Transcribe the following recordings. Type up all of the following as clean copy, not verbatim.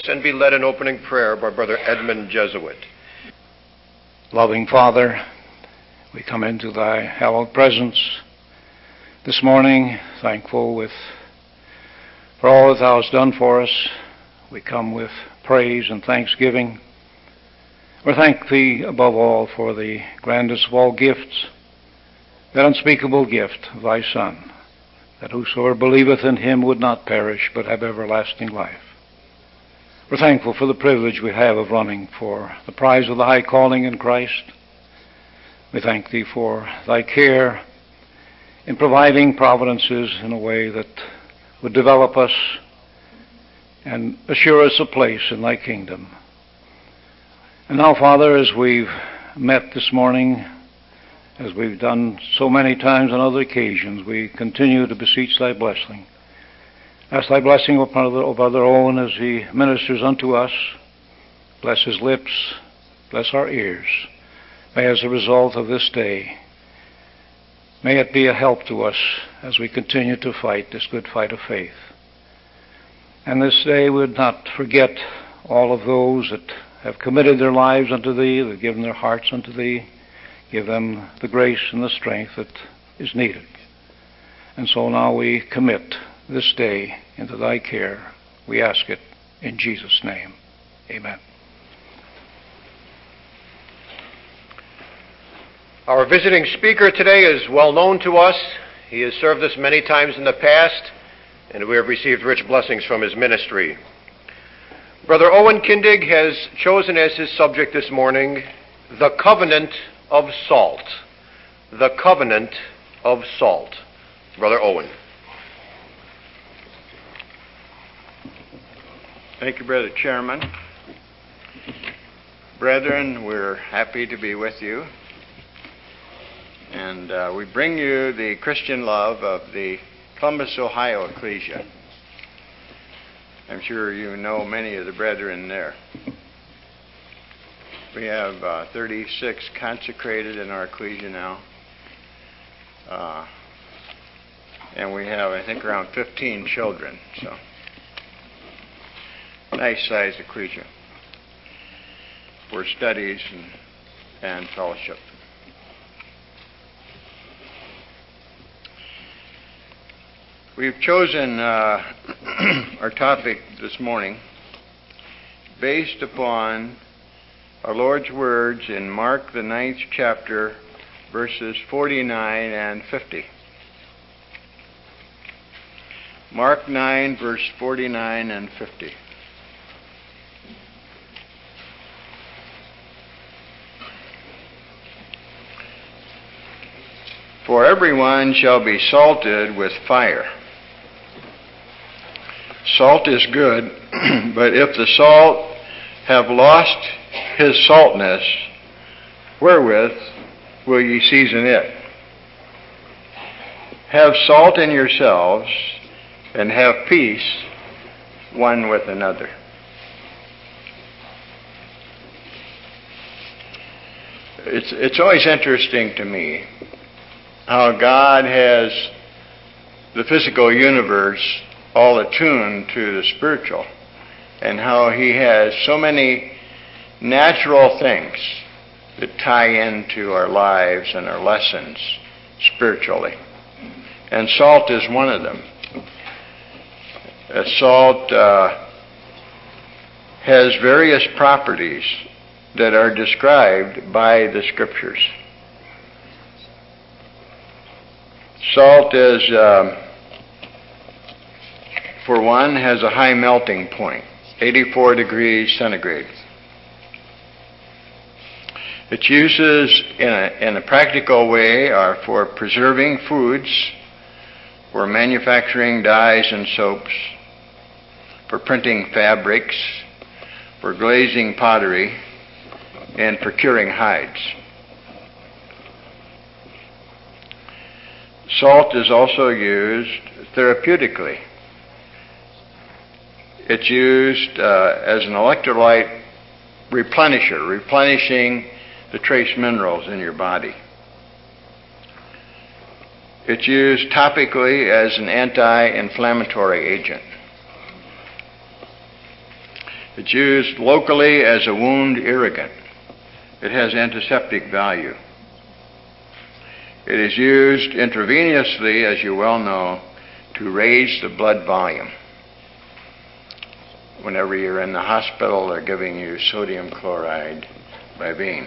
and be led in opening prayer by Brother Edmund Jesuit. Loving Father, we come into thy hallowed presence this morning, thankful for all that thou hast done for us. We come with praise and thanksgiving. We thank thee above all for the grandest of all gifts, that unspeakable gift of thy Son, that whosoever believeth in him would not perish, but have everlasting life. We're thankful for the privilege we have of running for the prize of the high calling in Christ. We thank thee for thy care in providing providences in a way that would develop us and assure us a place in thy kingdom. And now, Father, as we've met this morning, as we've done so many times on other occasions, we continue to beseech thy blessing. Ask thy blessing upon Brother Owen as he ministers unto us. Bless his lips, bless our ears. May, as a result of this day, may it be a help to us as we continue to fight this good fight of faith. And this day we would not forget all of those that have committed their lives unto thee, that have given their hearts unto thee. Give them the grace and the strength that is needed. And so now we commit this day into thy care. We ask it in Jesus' name. Amen. Our visiting speaker today is well known to us. He has served us many times in the past, and we have received rich blessings from his ministry. Brother Owen Kindig has chosen as his subject this morning, the covenant of salt. The covenant of salt. Brother Owen. Thank you, Brother Chairman. Brethren, we're happy to be with you. And we bring you the Christian love of the Columbus, Ohio Ecclesia. I'm sure you know many of the brethren there. We have 36 consecrated in our ecclesia now. And we have, I think, around 15 children. So, nice sized ecclesia for studies and fellowship. We've chosen our topic this morning based upon our Lord's words in Mark, the 9th chapter, verses 49 and 50. Mark 9, verse 49 and 50. For everyone shall be salted with fire. Salt is good, but if the salt have lost his saltness, wherewith will ye season it? Have salt in yourselves, and have peace one with another. It's always interesting to me how God has the physical universe all attuned to the spiritual, and how he has so many natural things that tie into our lives and our lessons spiritually. And salt is one of them. Salt has various properties that are described by the Scriptures. Salt is, for one, has a high melting point, 84 degrees centigrade. Its uses in a practical way are for preserving foods, for manufacturing dyes and soaps, for printing fabrics, for glazing pottery, and for curing hides. Salt is also used therapeutically. It's used as an electrolyte replenisher, replenishing the trace minerals in your body. It's used topically as an anti-inflammatory agent. It's used locally as a wound irrigant. It has antiseptic value. It is used intravenously, as you well know, to raise the blood volume. Whenever you're in the hospital, they're giving you sodium chloride by vein.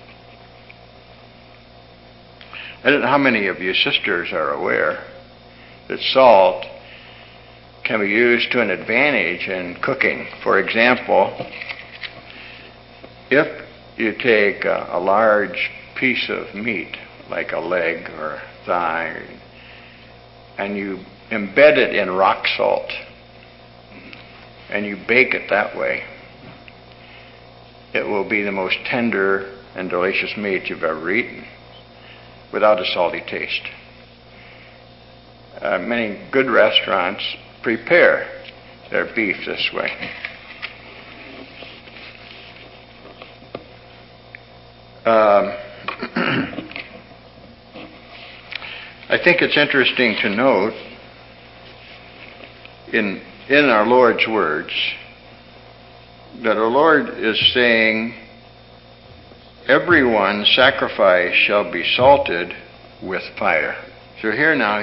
I don't know how many of you sisters are aware that salt can be used to an advantage in cooking. For example, if you take a large piece of meat, like a leg or thigh, and you embed it in rock salt, and you bake it that way, it will be the most tender and delicious meat you've ever eaten, without a salty taste. Many good restaurants prepare their beef this way. I think it's interesting to note in our Lord's words that our Lord is saying, everyone's sacrifice shall be salted with fire. So here now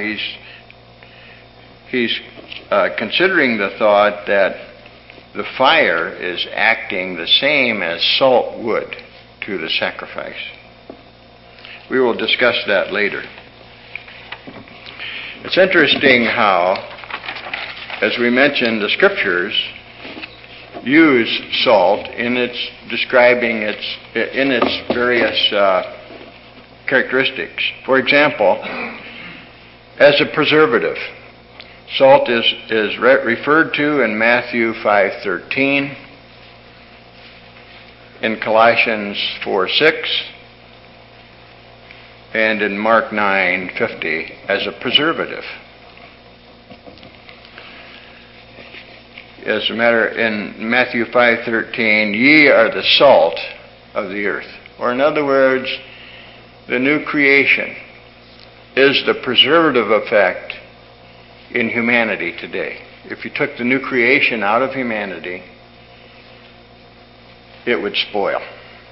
he's considering the thought that the fire is acting the same as salt would to the sacrifice. We will discuss that later. It's interesting how, as we mentioned, the scriptures use salt in describing its various characteristics. For example, as a preservative, salt is referred to in Matthew 5:13, in Colossians 4:6, and in Mark 9:50 as a preservative. As a matter, in Matthew 5:13, ye are the salt of the earth. Or in other words, the new creation is the preservative effect in humanity today. If you took the new creation out of humanity, it would spoil.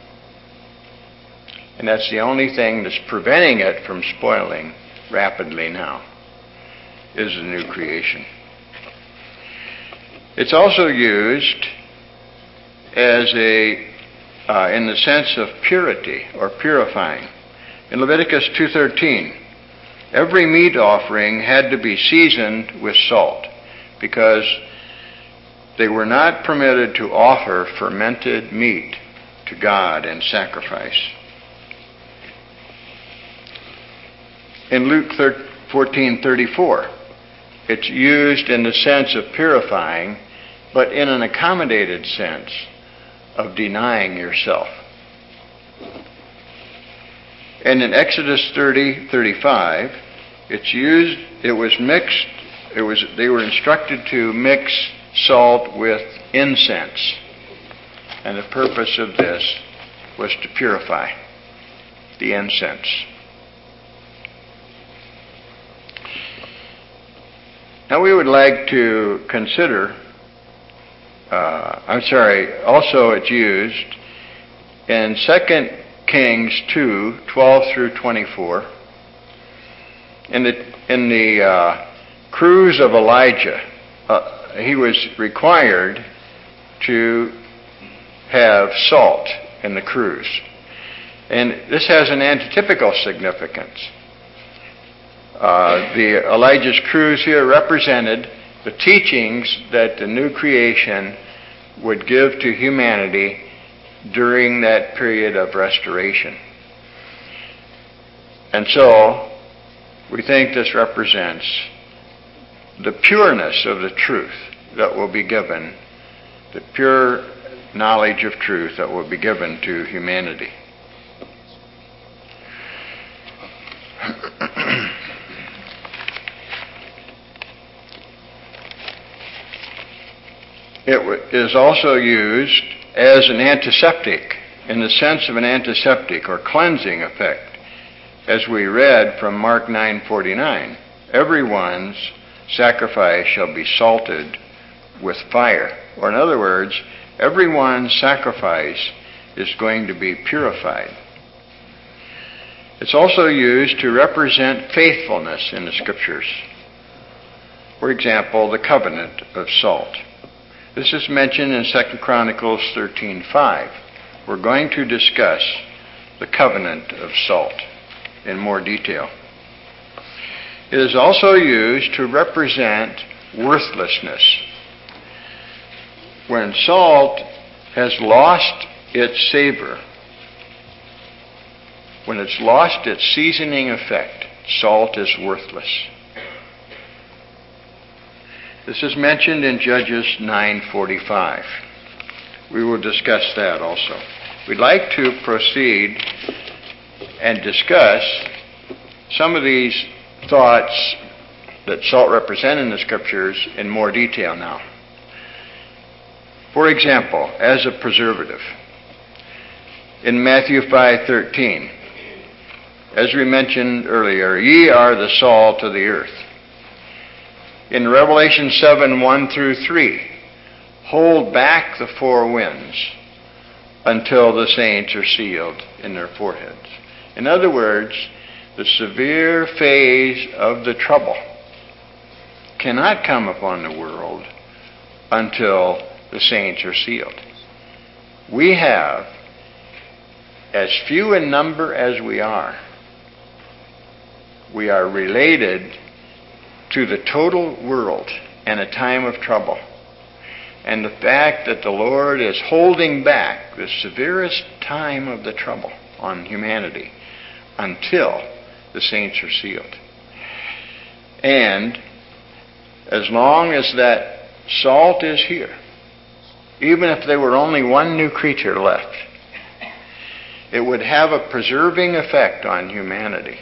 And that's the only thing that's preventing it from spoiling rapidly now, is the new creation. It's also used as in the sense of purity or purifying. In Leviticus 2:13, every meat offering had to be seasoned with salt because they were not permitted to offer fermented meat to God in sacrifice. In Luke 14:34, it's used in the sense of purifying, but in an accommodated sense of denying yourself. And in Exodus 30:35, they were instructed to mix salt with incense. And the purpose of this was to purify the incense. Now we would like to consider, also it's used in 2 Kings 2:12 through 24. In the cruise of Elijah, he was required to have salt in the cruise. And this has an antitypical significance. The Elijah's cruise here represented the teachings that the new creation would give to humanity during that period of restoration. And so, we think this represents the pureness of the truth that will be given, the pure knowledge of truth that will be given to humanity. It is also used as an antiseptic, in the sense of an antiseptic or cleansing effect. As we read from Mark 9:49, everyone's sacrifice shall be salted with fire. Or in other words, Everyone's sacrifice is going to be purified. It's also used to represent faithfulness in the Scriptures. For example, the covenant of salt. This is mentioned in 2 Chronicles 13:5. We're going to discuss the covenant of salt in more detail. It is also used to represent worthlessness. When salt has lost its savor, when it's lost its seasoning effect, salt is worthless. This is mentioned in Judges 9:45. We will discuss that also. We'd like to proceed and discuss some of these thoughts that salt represent in the Scriptures in more detail now. For example, as a preservative. In Matthew 5:13, as we mentioned earlier, ye are the salt of the earth. In Revelation 7:1-3, hold back the four winds until the saints are sealed in their foreheads. In other words, the severe phase of the trouble cannot come upon the world until the saints are sealed. We have, as few in number as we are related to the total world in a time of trouble. And the fact that the Lord is holding back the severest time of the trouble on humanity until the saints are sealed. And as long as that salt is here, even if there were only one new creature left, it would have a preserving effect on humanity.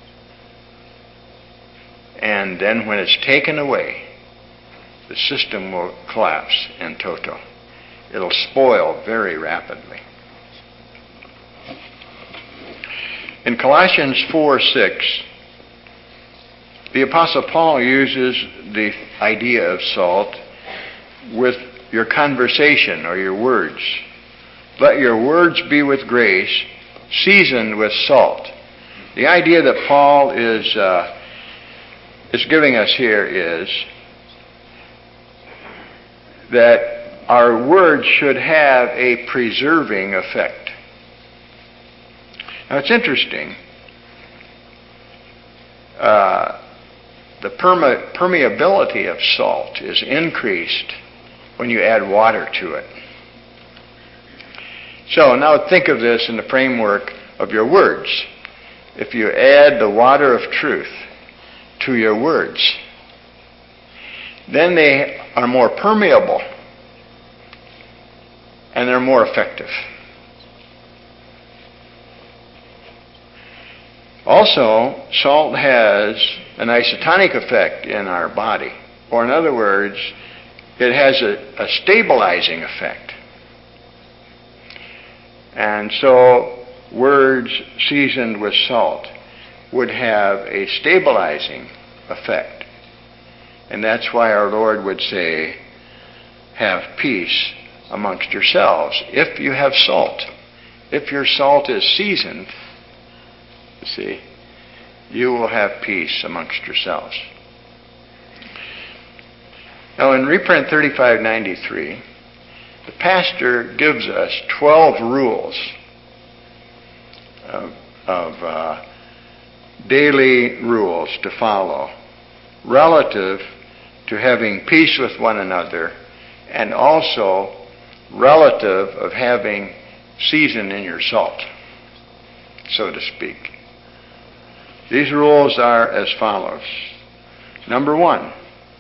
And then when it's taken away, the system will collapse in toto. It'll spoil very rapidly. In Colossians 4:6, the Apostle Paul uses the idea of salt with your conversation or your words. Let your words be with grace, seasoned with salt. The idea that Paul is giving us here is that our words should have a preserving effect. Now it's interesting. The permeability of salt is increased when you add water to it. So now think of this in the framework of your words. If you add the water of truth to your words, then they are more permeable and they're more effective. Also, salt has an isotonic effect in our body. Or in other words, it has a stabilizing effect. And so words seasoned with salt would have a stabilizing effect. And that's why our Lord would say, have peace amongst yourselves if you have salt. If your salt is seasoned, you see, you will have peace amongst yourselves. Now in Reprint 3593, the pastor gives us 12 rules of daily rules to follow relative to having peace with one another and also relative of having season in your salt, so to speak. These rules are as follows. Number 1.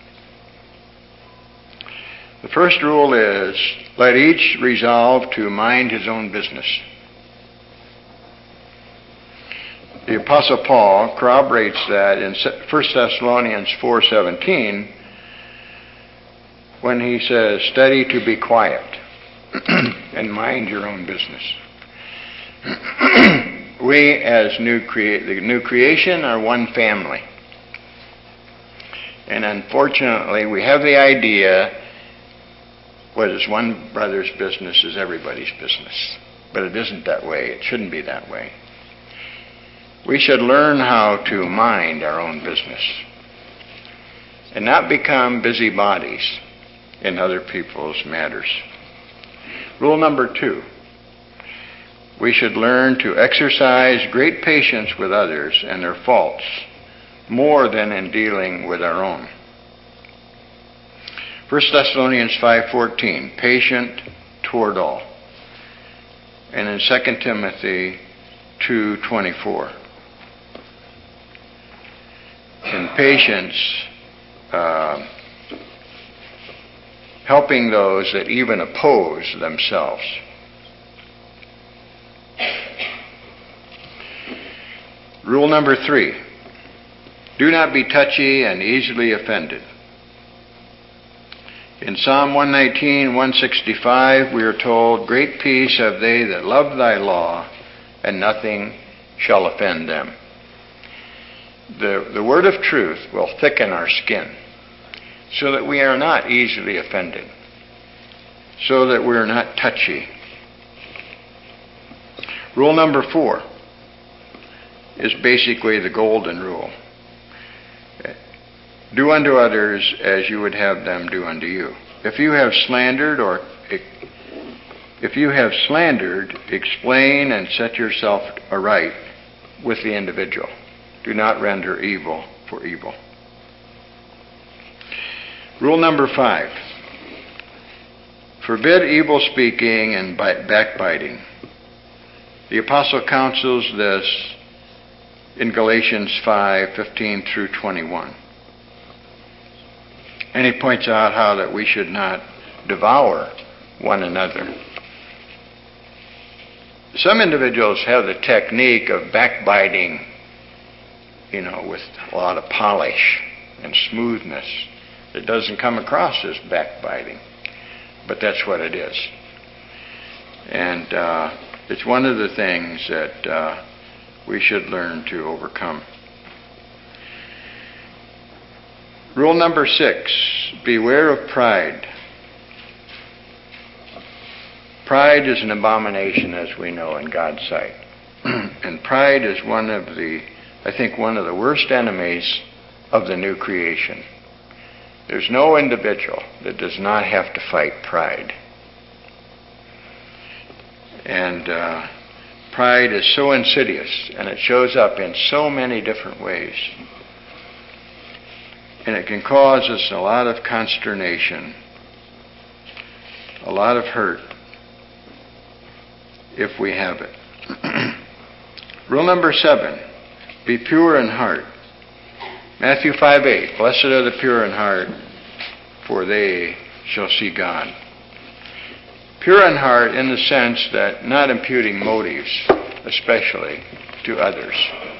The first rule is, let each resolve to mind his own business. The Apostle Paul corroborates that in 1 Thessalonians 4:17 when he says, study to be quiet and mind your own business. We as the new creation are one family. And unfortunately, we have the idea what is one brother's business is everybody's business. But it isn't that way. It shouldn't be that way. We should learn how to mind our own business and not become busybodies in other people's matters. Rule number 2. We should learn to exercise great patience with others and their faults more than in dealing with our own. 1 Thessalonians 5:14, patient toward all. And in 2 Timothy 2:24. In patience, helping those that even oppose themselves. Rule number 3, do not be touchy and easily offended. In Psalm 119, 165, we are told, great peace have they that love thy law, and nothing shall offend them. The word of truth will thicken our skin so that we are not easily offended, so that we are not touchy. Rule number 4 is basically the golden rule. Do unto others as you would have them do unto you. If you have slandered, explain and set yourself aright with the individual. Do not render evil for evil. Rule number 5. Forbid evil speaking and backbiting. The apostle counsels this in Galatians 5:15 through 21. And he points out how that we should not devour one another. Some individuals have the technique of backbiting, with a lot of polish and smoothness. It doesn't come across as backbiting, but that's what it is. And it's one of the things that we should learn to overcome. Rule number 6, beware of pride. Pride is an abomination, as we know, in God's sight. And pride is one of the worst enemies of the new creation. There's no individual that does not have to fight pride. And pride is so insidious, and it shows up in so many different ways. And it can cause us a lot of consternation, a lot of hurt, if we have it. Rule number 7, be pure in heart. Matthew 5:8, blessed are the pure in heart, for they shall see God. Pure in heart in the sense that not imputing motives, especially to others.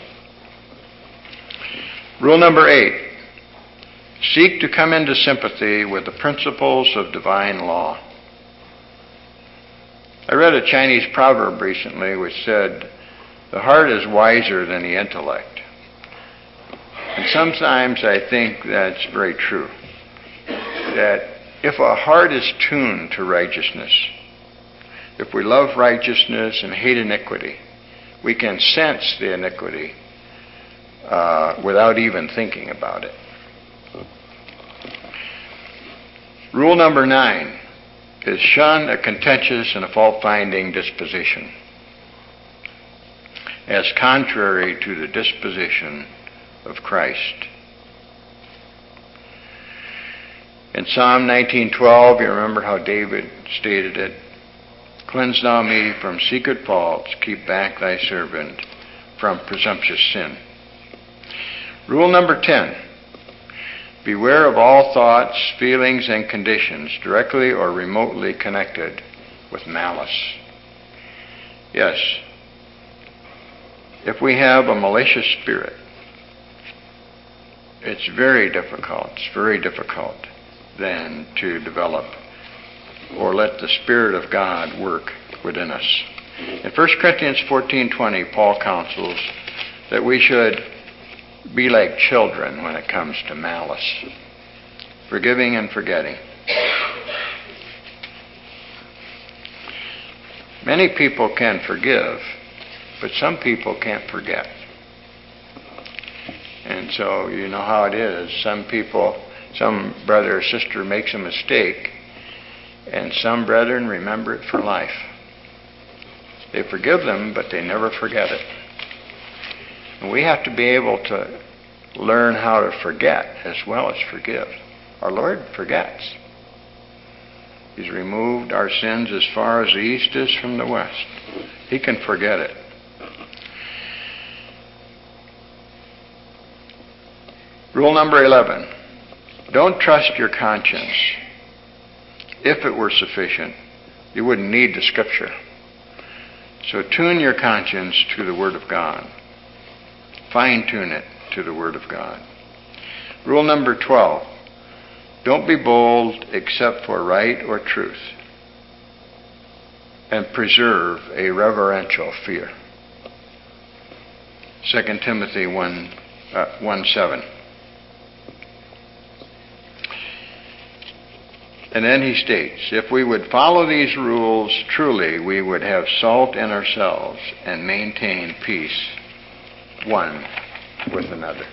Rule number 8, seek to come into sympathy with the principles of divine law. I read a Chinese proverb recently which said, the heart is wiser than the intellect. And sometimes I think that's very true. That if a heart is tuned to righteousness, if we love righteousness and hate iniquity, we can sense the iniquity without even thinking about it. Rule number 9 is shun a contentious and a fault-finding disposition as contrary to the disposition of Christ. In Psalm 19:12, you remember how David stated it, cleanse thou me from secret faults, keep back thy servant from presumptuous sin. Rule number 10, beware of all thoughts, feelings, and conditions directly or remotely connected with malice. Yes, if we have a malicious spirit, it's very difficult then to develop or let the Spirit of God work within us. In 1 Corinthians 14:20, Paul counsels that we should be like children when it comes to malice, forgiving and forgetting. Many people can forgive, but some people can't forget. And so you know how it is. Some brother or sister makes a mistake, and some brethren remember it for life. They forgive them, but they never forget it. And we have to be able to learn how to forget as well as forgive. Our Lord forgets. He's removed our sins as far as the east is from the west. He can forget it. Rule number 11. Don't trust your conscience. If it were sufficient, you wouldn't need the Scripture. So tune your conscience to the Word of God. Fine-tune it to the Word of God. Rule number 12. Don't be bold except for right or truth. And preserve a reverential fear. 2 Timothy 1:7. And then he states, if we would follow these rules truly, we would have salt in ourselves and maintain peace one with another.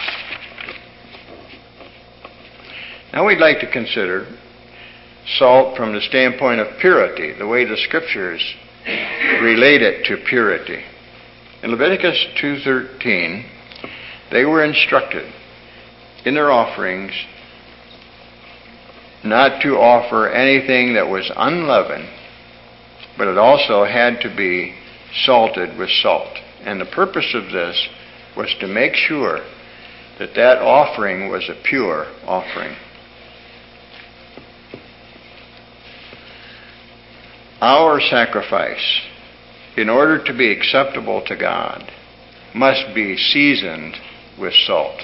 Now we'd like to consider salt from the standpoint of purity, the way the Scriptures relate it to purity. In Leviticus 2:13, they were instructed in their offerings not to offer anything that was unleavened, but it also had to be salted with salt. And the purpose of this was to make sure that that offering was a pure offering. Our sacrifice, in order to be acceptable to God, must be seasoned with salt.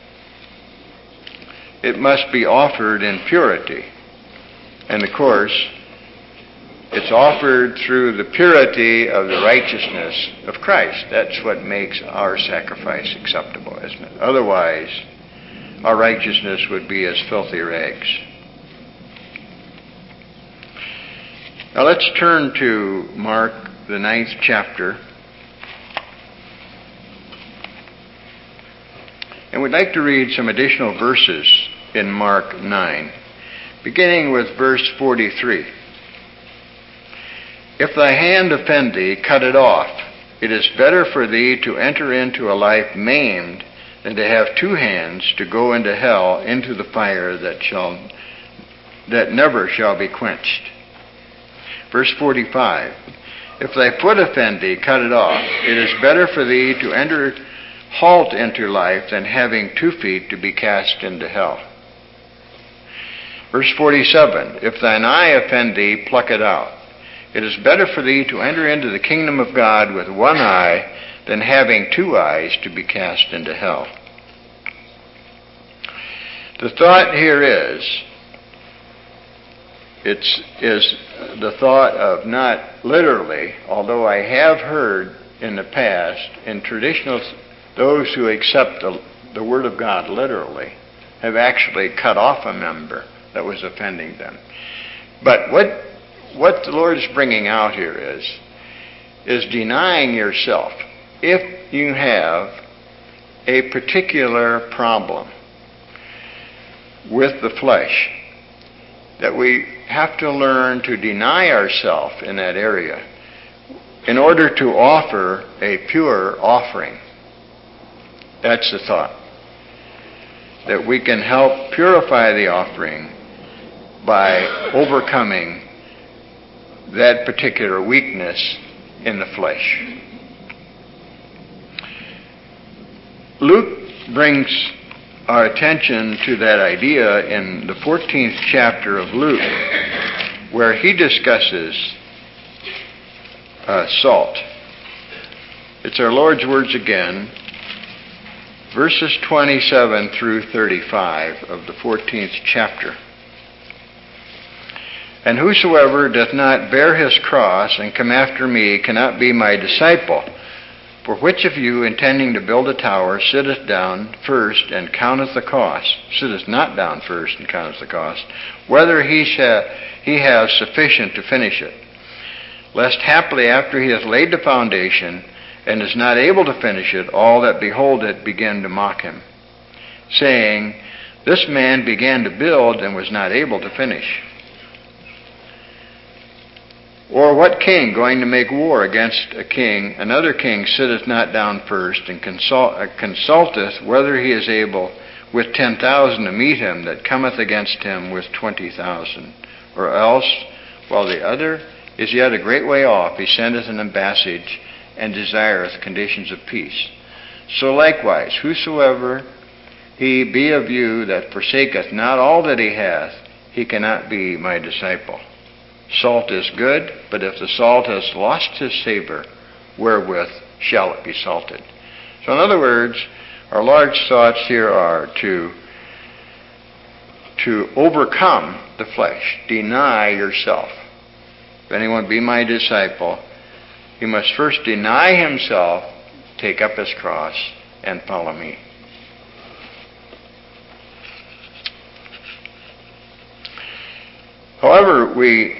It must be offered in purity. And of course, it's offered through the purity of the righteousness of Christ. That's what makes our sacrifice acceptable, isn't it? Otherwise, our righteousness would be as filthy rags. Now let's turn to Mark, the 9th chapter. And we'd like to read some additional verses in Mark 9, beginning with verse 43. If thy hand offend thee, cut it off. It is better for thee to enter into a life maimed than to have two hands to go into hell, into the fire that never shall be quenched. Verse 45. If thy foot offend thee, cut it off. It is better for thee to halt into life than having 2 feet to be cast into hell. Verse 47. If thine eye offend thee, pluck it out. It is better for thee to enter into the kingdom of God with one eye than having 2 eyes to be cast into hell. The thought here is the thought of not literally, although I have heard in the past, in traditional, those who accept the Word of God literally have actually cut off a member that was offending them. But what the Lord is bringing out here is denying yourself. If you have a particular problem with the flesh, that we have to learn to deny ourselves in that area in order to offer a pure offering. That's the thought. That we can help purify the offering by overcoming that particular weakness in the flesh. Luke brings our attention to that idea in the 14th chapter of Luke, where he discusses salt. It's our Lord's words again, verses 27 through 35 of the 14th chapter. And whosoever doth not bear his cross and come after me cannot be my disciple. For which of you, intending to build a tower, sitteth down first and counteth the cost, sitteth not down first and counteth the cost, whether he have sufficient to finish it? lest haply after he hath laid the foundation, and is not able to finish it, all that behold it begin to mock him, saying, This man began to build and was not able to finish. Or what king, going to make war against another king, sitteth not down first, and consulteth whether he is able with 10,000 to meet him that cometh against him with 20,000? Or else, while the other is yet a great way off, he sendeth an ambassage, and desireth conditions of peace. So likewise, whosoever he be of you that forsaketh not all that he hath, he cannot be my disciple. Salt is good, but if the salt has lost his savor, wherewith shall it be salted? So in other words, our large thoughts here are to overcome the flesh. Deny yourself. If anyone be my disciple, he must first deny himself, take up his cross, and follow me. However, we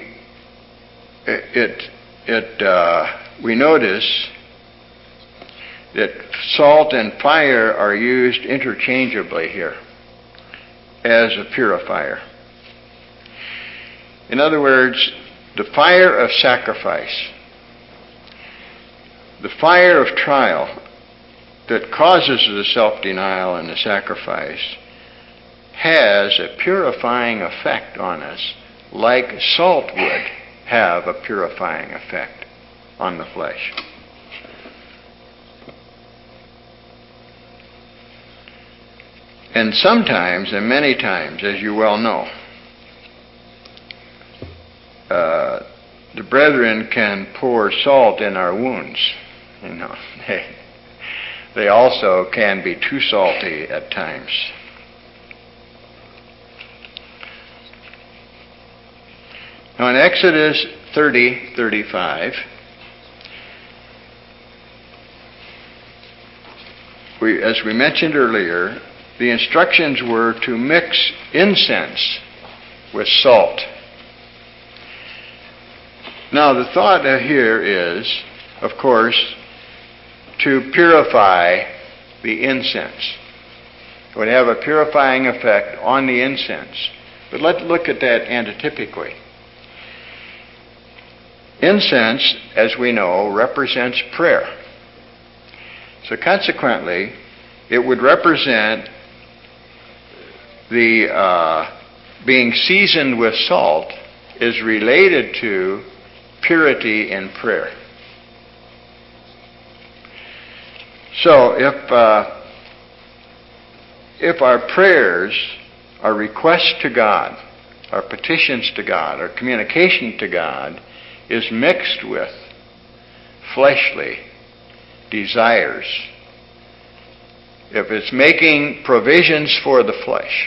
notice that salt and fire are used interchangeably here as a purifier. In other words, the fire of sacrifice, the fire of trial that causes the self-denial and the sacrifice, has a purifying effect on us, like salt would have a purifying effect on the flesh. And sometimes, and many times, as you well know, the brethren can pour salt in our wounds. You know, they also can be too salty at times. Now in Exodus 30:35, as we mentioned earlier, the instructions were to mix incense with salt. Now the thought here is, of course, to purify the incense. It would have a purifying effect on the incense. But let's look at that antitypically. Incense, as we know, represents prayer. So consequently, it would represent the being seasoned with salt is related to purity in prayer. So if our prayers, our requests to God, our petitions to God, our communication to God is mixed with fleshly desires, if it's making provisions for the flesh,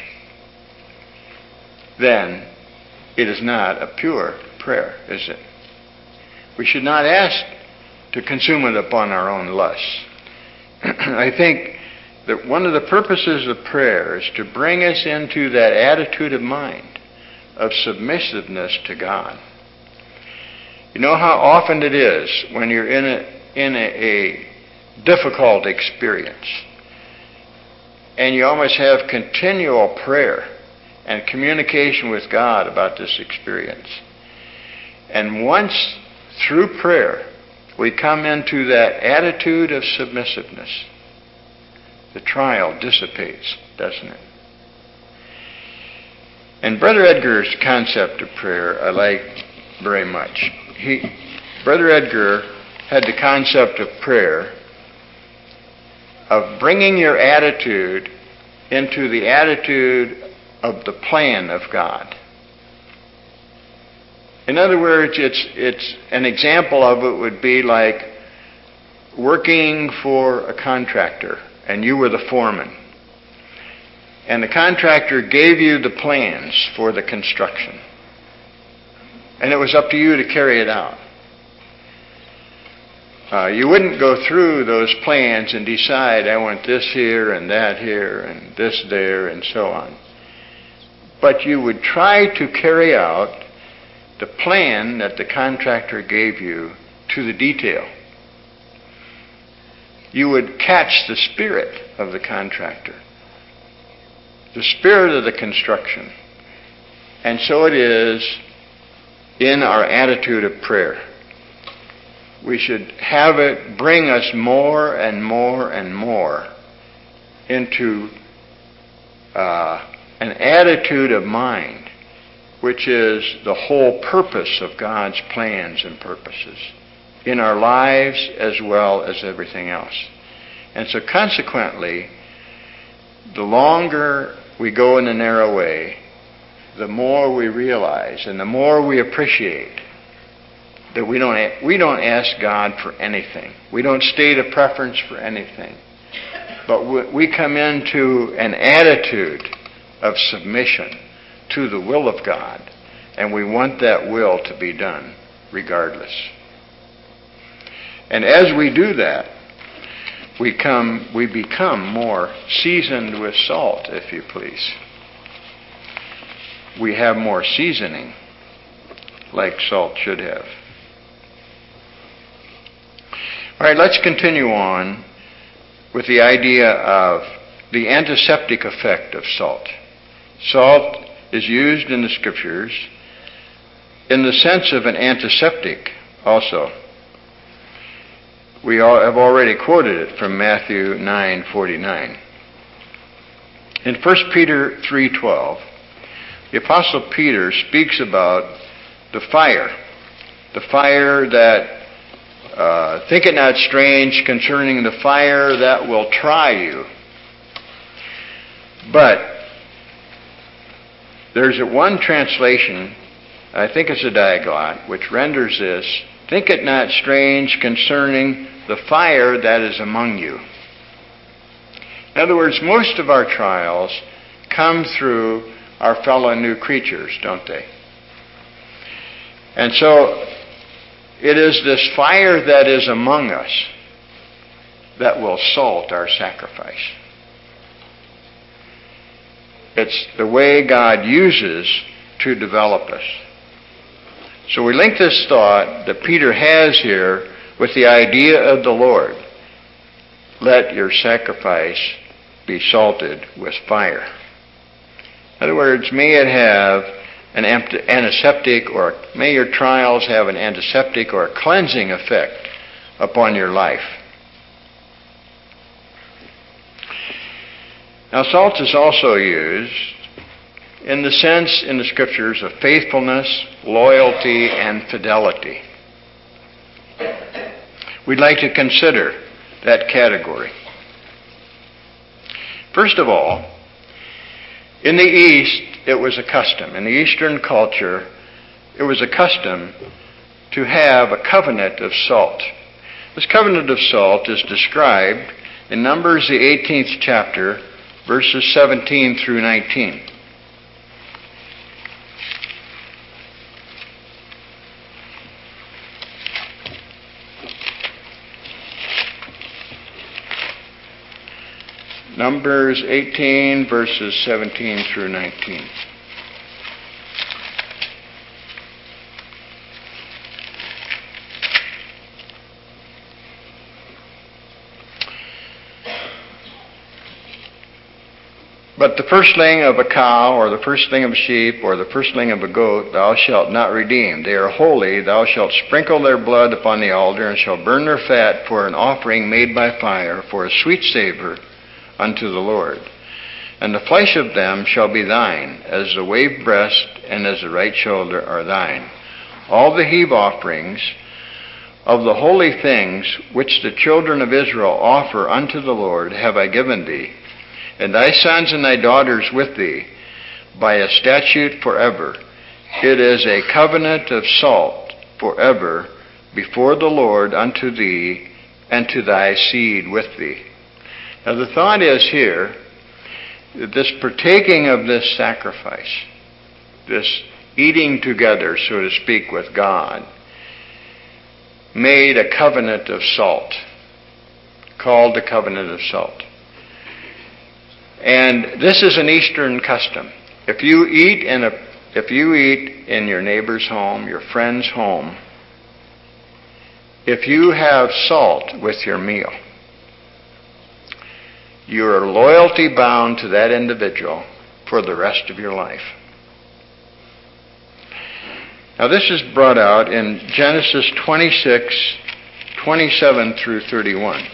then it is not a pure prayer, is it? We should not ask to consume it upon our own lusts. I think that one of the purposes of prayer is to bring us into that attitude of mind of submissiveness to God. You know how often it is when you're in a difficult experience, and you almost have continual prayer and communication with God about this experience. And once through prayer we come into that attitude of submissiveness, the trial dissipates, doesn't it? And Brother Edgar's concept of prayer I like very much. Brother Edgar had the concept of prayer of bringing your attitude into the attitude of the plan of God. In other words, it's an example of it would be like working for a contractor and you were the foreman. And the contractor gave you the plans for the construction. And it was up to you to carry it out. You wouldn't go through those plans and decide, I want this here and that here and this there and so on. But you would try to carry out the plan that the contractor gave you to the detail. You would catch the spirit of the contractor, the spirit of the construction. And so it is in our attitude of prayer. We should have it bring us more and more and more into an attitude of mind, which is the whole purpose of God's plans and purposes in our lives as well as everything else. And so consequently, the longer we go in the narrow way, the more we realize and the more we appreciate that we don't ask God for anything. We don't state a preference for anything. But we come into an attitude of submission to the will of God, and we want that will to be done regardless. And as we do that, we become more seasoned with salt, if you please. We have more seasoning, like salt should have. All right, let's continue on with the idea of the antiseptic effect of salt. Salt is used in the Scriptures in the sense of an antiseptic also. We have already quoted it from Matthew 9:49. In 1 Peter 3:12, the Apostle Peter speaks about the fire that, think it not strange concerning the fire that will try you. But there's one translation, I think it's a Diaglott, which renders this, think it not strange concerning the fire that is among you. In other words, most of our trials come through our fellow new creatures, don't they? And so it is this fire that is among us that will salt our sacrifice. It's the way God uses to develop us. So we link this thought that Peter has here with the idea of the Lord. Let your sacrifice be salted with fire. In other words, may it have an antiseptic, or may your trials have an antiseptic or a cleansing effect upon your life. Now, salt is also used in the sense in the Scriptures of faithfulness, loyalty, and fidelity. We'd like to consider that category. First of all, in the East, it was a custom. In the Eastern culture, it was a custom to have a covenant of salt. This covenant of salt is described in Numbers, the 18th chapter, verses 17 through 19. Numbers 18, verses 17 through 19. But the firstling of a cow, or the firstling of a sheep, or the firstling of a goat, thou shalt not redeem. They are holy. Thou shalt sprinkle their blood upon the altar, and shalt burn their fat for an offering made by fire, for a sweet savor unto the Lord. And the flesh of them shall be thine, as the wave breast and as the right shoulder are thine. All the heave offerings of the holy things which the children of Israel offer unto the Lord have I given thee, and thy sons and thy daughters with thee, by a statute forever. It is a covenant of salt forever before the Lord unto thee and to thy seed with thee. Now the thought is here that this partaking of this sacrifice, this eating together, so to speak, with God, made a covenant of salt, called the covenant of salt. And this is an Eastern custom. If you eat if you eat in your neighbor's home, your friend's home, if you have salt with your meal, you are loyalty bound to that individual for the rest of your life. Now this is brought out in Genesis 26, 27 through 31.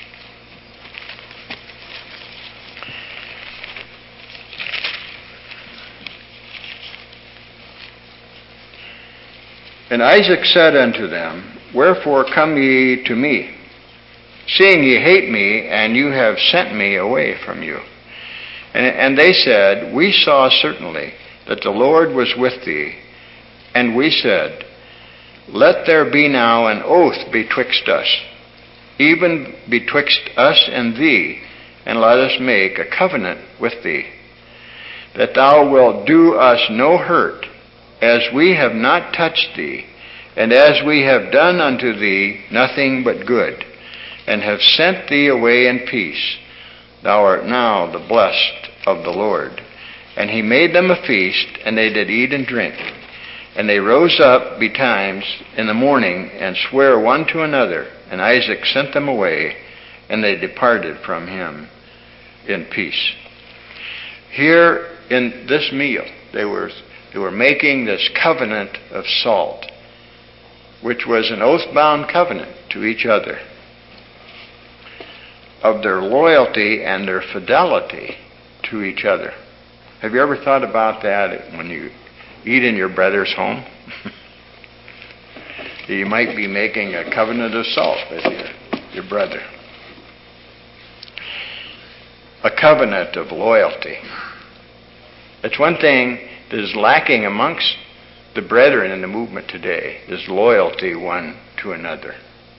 And Isaac said unto them, Wherefore come ye to me, seeing ye hate me, and you have sent me away from you? And they said, We saw certainly that the Lord was with thee, and we said, Let there be now an oath betwixt us, even betwixt us and thee, and let us make a covenant with thee, that thou wilt do us no hurt, as we have not touched thee, and as we have done unto thee nothing but good, and have sent thee away in peace. Thou art now the blessed of the Lord. And he made them a feast, and they did eat and drink. And they rose up betimes in the morning, and sware one to another. And Isaac sent them away, and they departed from him in peace. Here in this meal, they were making this covenant of salt, which was an oath-bound covenant to each other of their loyalty and their fidelity to each other. Have you ever thought about that when you eat in your brother's home? You might be making a covenant of salt with your brother. A covenant of loyalty. It's one thing that is lacking amongst the brethren in the movement today, is loyalty one to another.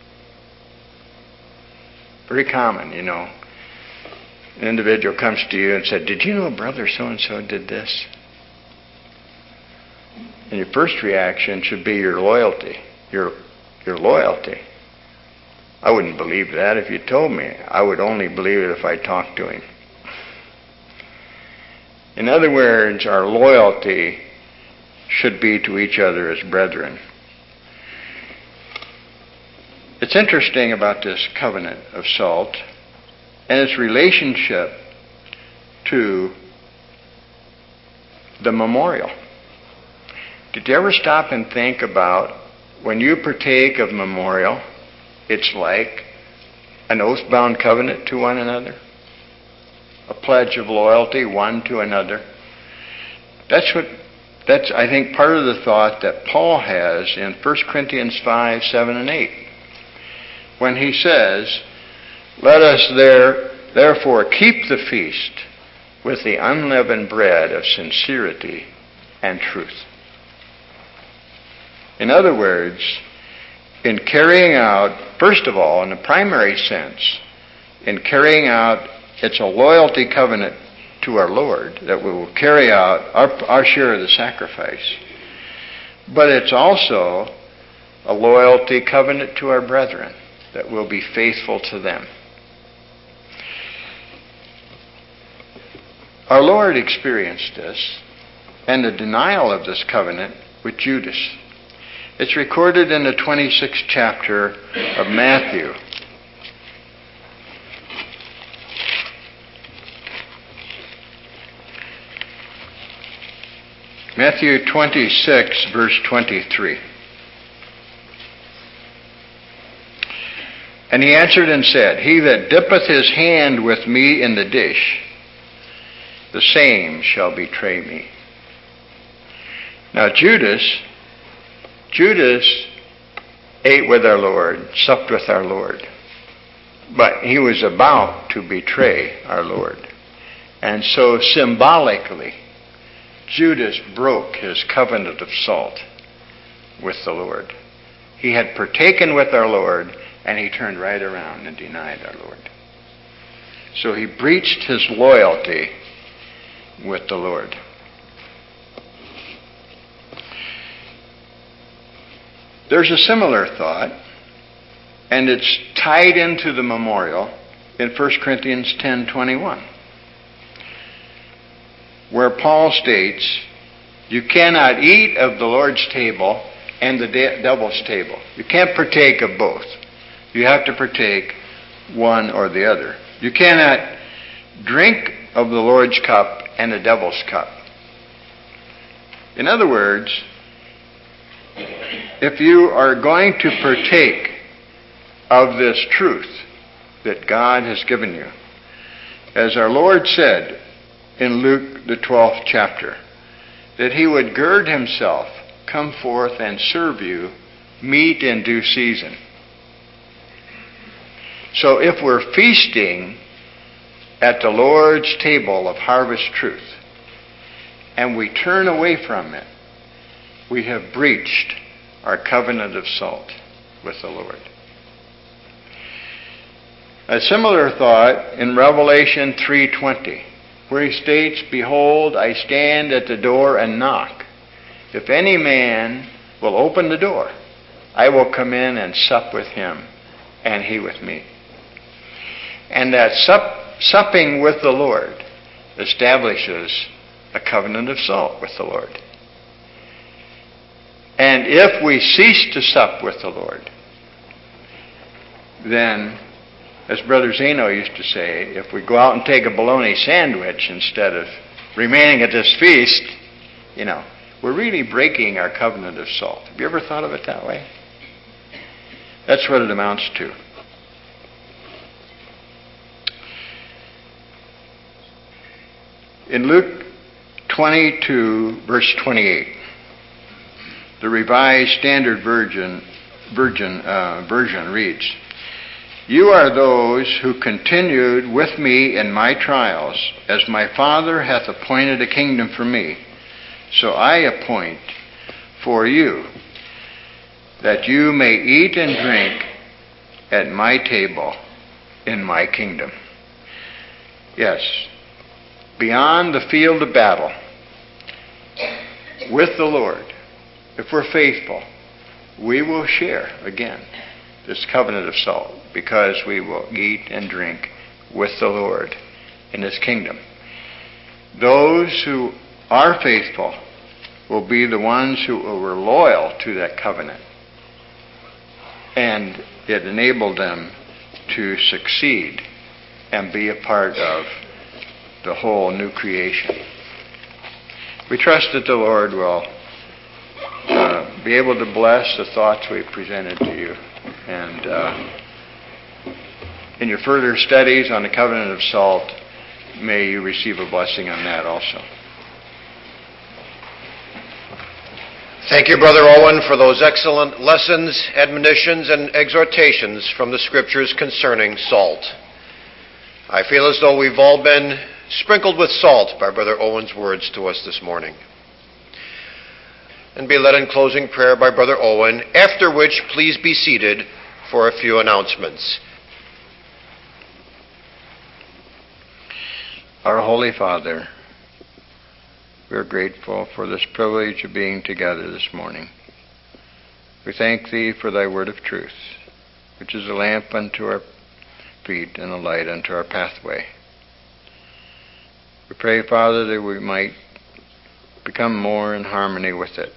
Very common, you know. An individual comes to you and said, Did you know brother so-and-so did this? And your first reaction should be your loyalty. Your loyalty. I wouldn't believe that if you told me. I would only believe it if I talked to him. In other words, our loyalty should be to each other as brethren. It's interesting about this covenant of salt and its relationship to the memorial. Did you ever stop and think about when you partake of memorial, it's like an oath-bound covenant to one another? A pledge of loyalty one to another? That's, I think, part of the thought that Paul has in 1 Corinthians 5, 7, and 8. When he says, Let us therefore keep the feast with the unleavened bread of sincerity and truth. In other words, in carrying out, first of all, in the primary sense, in carrying out, it's a loyalty covenant to our Lord, that we will carry out our share of the sacrifice. But it's also a loyalty covenant to our brethren, that we'll be faithful to them. Our Lord experienced this, and the denial of this covenant with Judas. It's recorded in the 26th chapter of Matthew. Matthew 26, verse 23. And he answered and said, He that dippeth his hand with me in the dish, the same shall betray me. Now Judas ate with our Lord, supped with our Lord. But he was about to betray our Lord. And so symbolically, Judas broke his covenant of salt with the Lord. He had partaken with our Lord, and he turned right around and denied our Lord. So he breached his loyalty with the Lord. There's a similar thought, and it's tied into the memorial in 1 Corinthians 10:21, where Paul states, You cannot eat of the Lord's table and the devil's table. You can't partake of both. You have to partake one or the other. You cannot drink of the Lord's cup and the devil's cup. In other words, if you are going to partake of this truth that God has given you, as our Lord said in Luke the 12th chapter, that he would gird himself, come forth and serve you meat in due season. So if we're feasting at the Lord's table of harvest truth, and we turn away from it, we have breached our covenant of salt with the Lord. A similar thought in Revelation 3:20, where he states, "Behold, I stand at the door and knock. If any man will open the door, I will come in and sup with him, and he with me." And that supping with the Lord establishes a covenant of salt with the Lord. And if we cease to sup with the Lord, then, as Brother Zeno used to say, if we go out and take a bologna sandwich instead of remaining at this feast, we're really breaking our covenant of salt. Have you ever thought of it that way? That's what it amounts to. In Luke 22, verse 28, the Revised Standard Version reads, "You are those who continued with me in my trials, as my Father hath appointed a kingdom for me. So I appoint for you, that you may eat and drink at my table in my kingdom." Yes, beyond the field of battle, with the Lord, if we're faithful, we will share again this covenant of salt, because we will eat and drink with the Lord in his kingdom. Those who are faithful will be the ones who were loyal to that covenant, and it enabled them to succeed and be a part of the whole new creation. We trust that the Lord will be able to bless the thoughts we've presented to you, and in your further studies on the covenant of salt, may you receive a blessing on that also. Thank you, Brother Owen, for those excellent lessons, admonitions, and exhortations from the Scriptures concerning salt. I feel as though we've all been sprinkled with salt by Brother Owen's words to us this morning. And be led in closing prayer by Brother Owen, after which please be seated for a few announcements. Our Holy Father, we are grateful for this privilege of being together this morning. We thank Thee for Thy word of truth, which is a lamp unto our feet and a light unto our pathway. We pray, Father, that we might become more in harmony with it,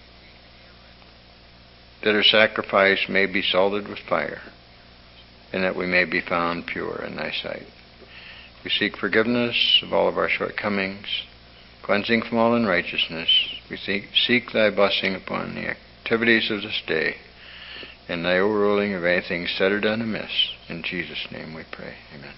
that our sacrifice may be salted with fire, and that we may be found pure in Thy sight. We seek forgiveness of all of our shortcomings, cleansing from all unrighteousness. We seek Thy blessing upon the activities of this day, and Thy overruling of anything said or done amiss. In Jesus' name we pray. Amen.